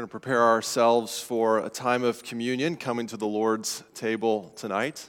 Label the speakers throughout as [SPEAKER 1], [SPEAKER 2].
[SPEAKER 1] We're going to prepare ourselves for a time of communion, coming to the Lord's table tonight.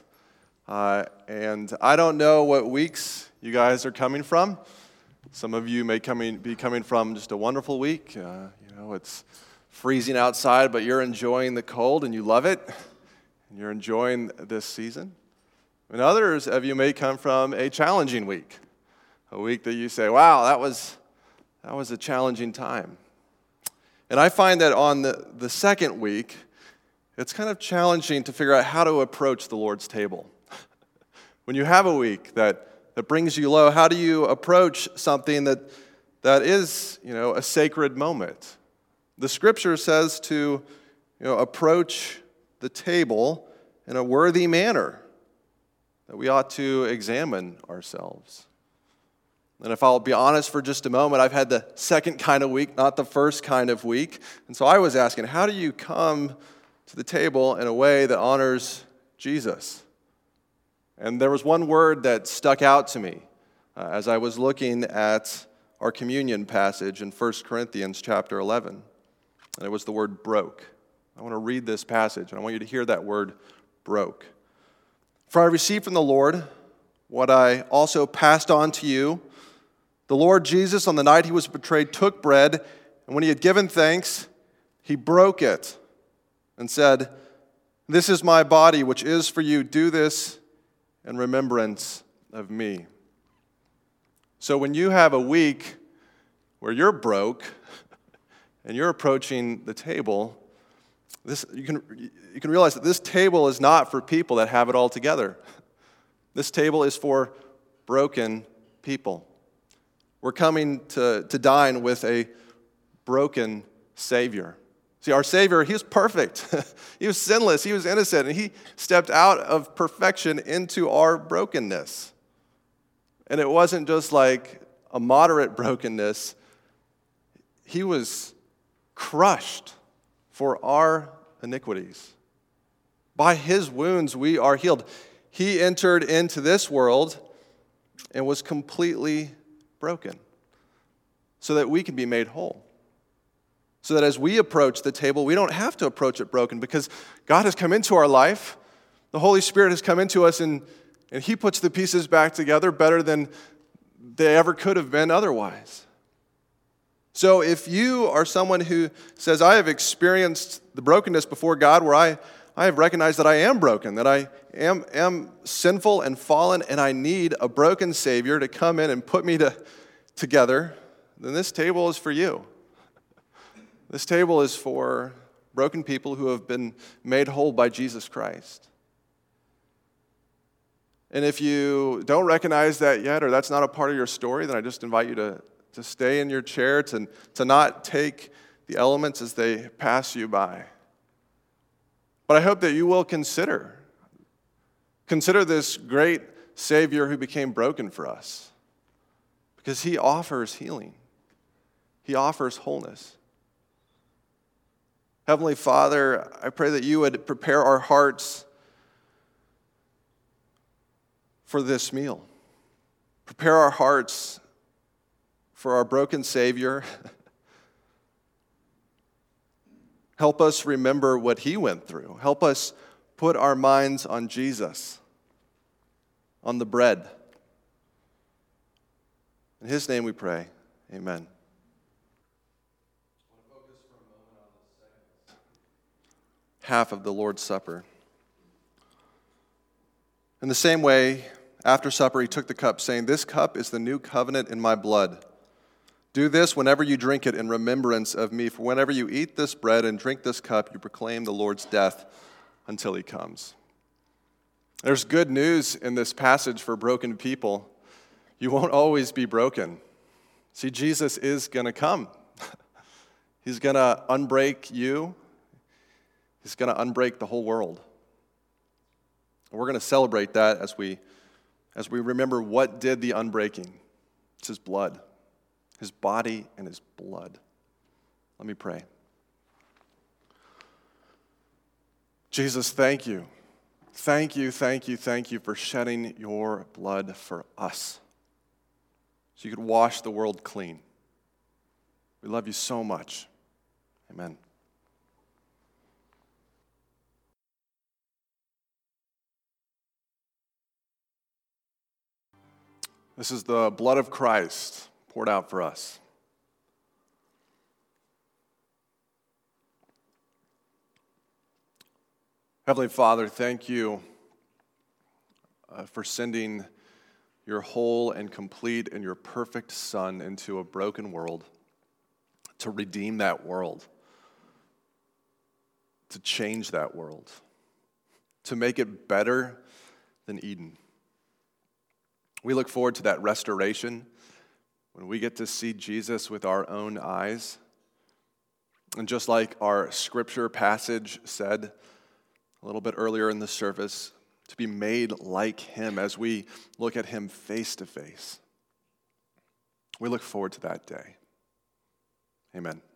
[SPEAKER 1] And I don't know what weeks you guys are coming from. Some of you may be coming from just a wonderful week. It's freezing outside, but you're enjoying the cold and you love it. And you're enjoying this season. And others of you may come from a challenging week. A week that you say, wow, that was a challenging time. And I find that on the second week, it's kind of challenging to figure out how to approach the Lord's table. When you have a week that brings you low, how do you approach something that is, a sacred moment? The Scripture says to, approach the table in a worthy manner, that we ought to examine ourselves. And if I'll be honest for just a moment, I've had the second kind of week, not the first kind of week. And so I was asking, how do you come to the table in a way that honors Jesus? And there was one word that stuck out to me as I was looking at our communion passage in 1 Corinthians chapter 11. And it was the word broke. I want to read this passage, and I want you to hear that word broke. For I received from the Lord what I also passed on to you. The Lord Jesus, on the night he was betrayed, took bread, and when he had given thanks, he broke it and said, "This is my body, which is for you. Do this in remembrance of me." So when you have a week where you're broke and you're approaching the table, you can realize that this table is not for people that have it all together. This table is for broken people. We're coming to dine with a broken Savior. See, our Savior, he was perfect. He was sinless. He was innocent. And he stepped out of perfection into our brokenness. And it wasn't just like a moderate brokenness. He was crushed for our iniquities. By his wounds, we are healed. He entered into this world and was completely broken, so that we can be made whole. So that as we approach the table, we don't have to approach it broken, because God has come into our life. The Holy Spirit has come into us, and he puts the pieces back together better than they ever could have been otherwise. So if you are someone who says, I have experienced the brokenness before God, where I have recognized that I am broken, that I am sinful and fallen, and I need a broken Savior to come in and put me together, then this table is for you. This table is for broken people who have been made whole by Jesus Christ. And if you don't recognize that yet, or that's not a part of your story, then I just invite you to stay in your chair, to not take the elements as they pass you by. But I hope that you will consider this great Savior who became broken for us, because he offers healing. He offers wholeness. Heavenly Father, I pray that you would prepare our hearts for this meal. Prepare our hearts for our broken Savior. Help us remember what he went through. Help us put our minds on Jesus, on the bread. In his name we pray. Amen. I want to focus for a moment on the second half of the Lord's Supper. In the same way, after supper, he took the cup, saying, "This cup is the new covenant in my blood. Do this whenever you drink it in remembrance of me. For whenever you eat this bread and drink this cup, you proclaim the Lord's death until he comes." There's good news in this passage for broken people. You won't always be broken. See, Jesus is going to come. He's going to unbreak you. He's going to unbreak the whole world. And we're going to celebrate that as we remember what did the unbreaking. It's his blood. His body and his blood. Let me pray. Jesus, thank you. Thank you for shedding your blood for us, so you could wash the world clean. We love you so much. Amen. This is the blood of Christ poured out for us. Heavenly Father, thank you for sending your whole and complete and your perfect Son into a broken world to redeem that world, to change that world, to make it better than Eden. We look forward to that restoration when we get to see Jesus with our own eyes. And just like our scripture passage said a little bit earlier in the service, to be made like him as we look at him face to face. We look forward to that day. Amen.